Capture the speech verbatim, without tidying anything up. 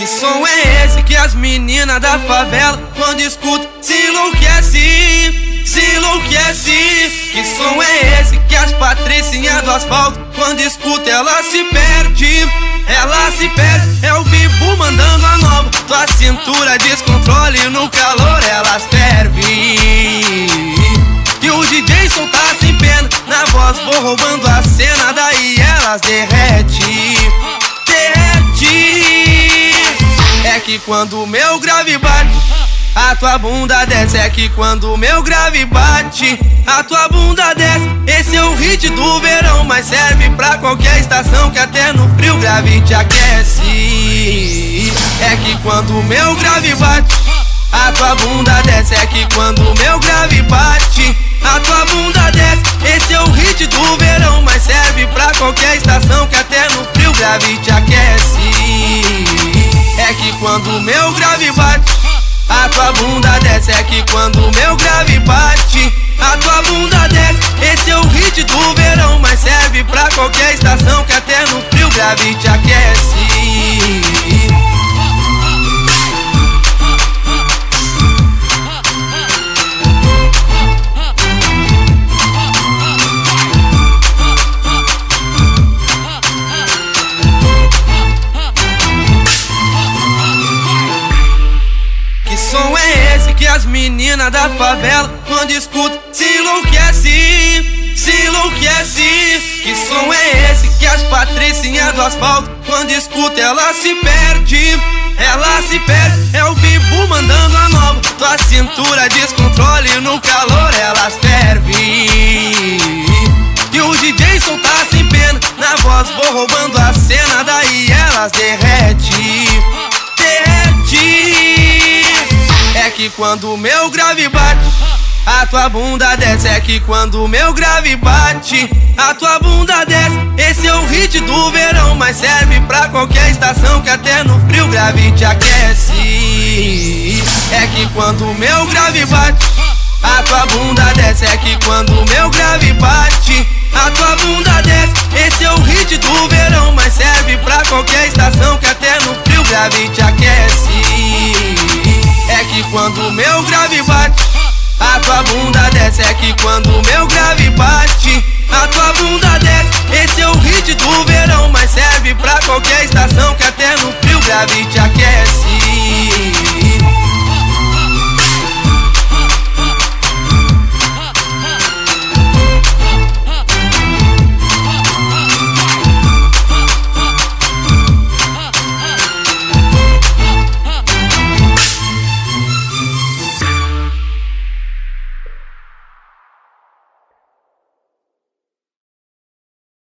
Que som é esse que as meninas da favela, quando escutam, se enlouquece, se enlouquece? Que som é esse que as patricinhas do asfalto, quando escuta, ela se perde, ela se perde? É o Bibu mandando a nova, tua cintura descontrole, no calor elas ferve. E o D J solta sem pena, na voz vou roubando a cena, daí elas derrete, derrete. É que quando o meu grave bate, a tua bunda desce. É que quando o meu grave bate, a tua bunda desce. Esse é o hit do verão, mas serve pra qualquer estação, que até no frio grave te aquece. É que quando o meu grave bate, a tua bunda desce. É que quando o meu grave bate, a tua bunda desce. Esse é o hit do verão, mas serve pra qualquer estação, que até no frio grave te aquece. É que quando o meu grave bate, a tua bunda desce. É que quando o meu grave bate, a tua bunda desce. Esse é o hit do verão, mas serve pra qualquer estação, que até no frio grave te aquece. Que som é esse que as meninas da favela, quando escutam, se enlouquece, se enlouquece? Que som é esse que as patricinhas do asfalto, quando escuta, ela se perde, ela se perde? É o Bibu mandando a nova, tua cintura descontrole, no calor elas ferve. E o D J solta sem pena, na voz vou roubando a cena, daí elas derrete, derrete. É que quando o meu grave bate, a tua bunda desce. É que quando o meu grave bate, a tua bunda desce. Esse é o hit do verão, mas serve pra qualquer estação, que até no frio grave te aquece. É que quando o meu grave bate, a tua bunda desce. É que quando o meu grave bate, a tua bunda desce. Esse é o hit do verão, mas serve pra qualquer estação, que até no frio grave te aquece. É que quando o meu grave bate, a tua bunda desce. É que quando o meu grave bate, a tua bunda desce. Esse é o hit do verão, mas serve pra qualquer estação.